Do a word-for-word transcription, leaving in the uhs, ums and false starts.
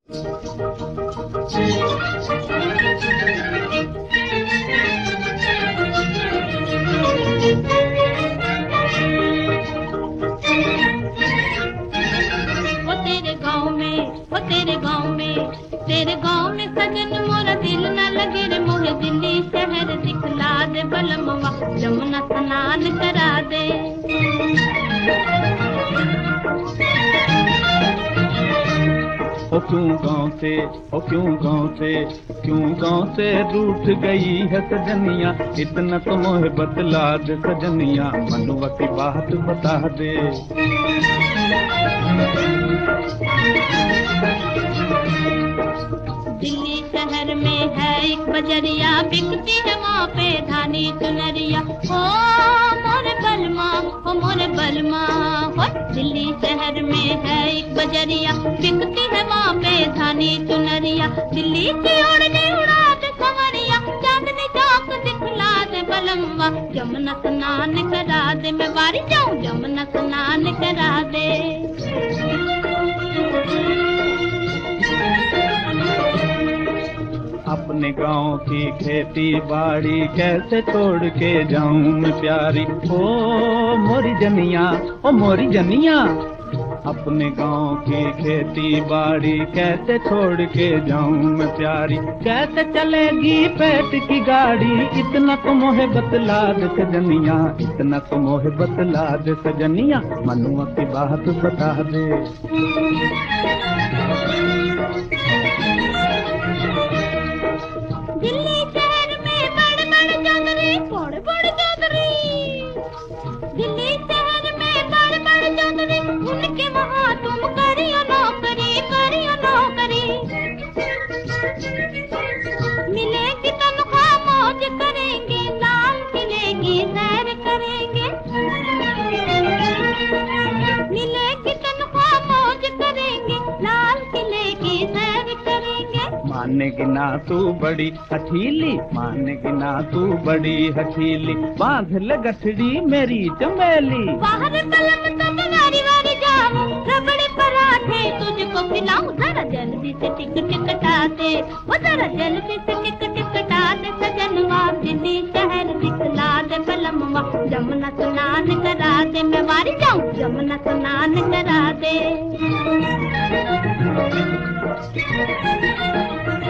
तेरे गाँव में, वो तेरे गाँव में, तेरे गाँव में सजन मोरा दिल न लगे रे मोहे दिल्ली शहर दिखला दे बलमवा जमुना स्नान करा दे। ओ क्यों गाँव से, ओ क्यों गाँव से, क्यों गाँव से रूठ गई है सजनिया, इतना तो मोहे बतला दे सजनिया, मनुआ की बात बता दे। दिल्ली शहर में है एक बजरिया, बिकती है वहाँ पे धानी चुनरिया, ओ मोरे बलमा, ओ मोरे बलमा, हो दिल्ली शहर में है एक बजरिया, बिकती है वहाँ पे धानी चुनरिया, दिल्ली की ओढ़नी उड़ा दे संवरिया, चांदनी चौक दिखला दे बलमवा, जमुना स्नान करा दे, मैं बारी जाऊं जमुना स्नान करा दे। अपने गाँव की खेती बाड़ी कैसे छोड़ के जाऊं मैं प्यारी, ओ मोरी जनिया, ओ मोरी जनिया, अपने गाँव की खेती बाड़ी कैसे छोड़ के जाऊं मैं प्यारी, कैसे चलेगी पेट की गाड़ी, इतना तो मोहे बतला दे सजनिया, इतना तो मोहे बतला दे सजनिया, मनुआ की बात बता दे। दिल्ली शहर में बड़ बड़ चौधरी, बड़ बड़ चौधरी, दिल्ली शहर में बड़ बड़ चौधरी, उनके वहाँ तुम करियो नौकरी, करियो नौकरी, मिलेगी तनख्वाह मौज करेंगे, लाल किले की सैर करेंगे, मिलेगी तनख्वाह मौज करेंगे, लाल किले की सैर करेंगे। मानेगी ना तू बड़ी हठीली, मानेगी ना तू बड़ी हठीली, बांध ले गठड़ी मेरी चमेली, बाहर कलम तो नारी वारी जाऊं, रबड़ी पराठे तुझको खिलाऊं, जरा जल्दी से टिक टिकटा दे, वो जरा जल्दी से टिक टिकटा दे सजनवा, दिल्ली शहर दिखला दे बलमवा, जमुना स्नान करा दे, मैं वारी जाऊं जमुना स्नान करा दे।